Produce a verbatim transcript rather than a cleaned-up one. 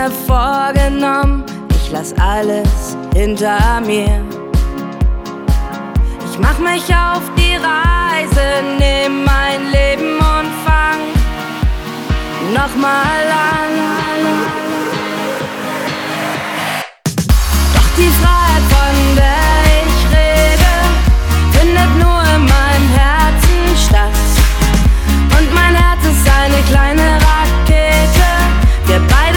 mir vorgenommen, ich lass alles hinter mir. Ich mach mich auf die Reise, nehm mein Leben und fang nochmal an.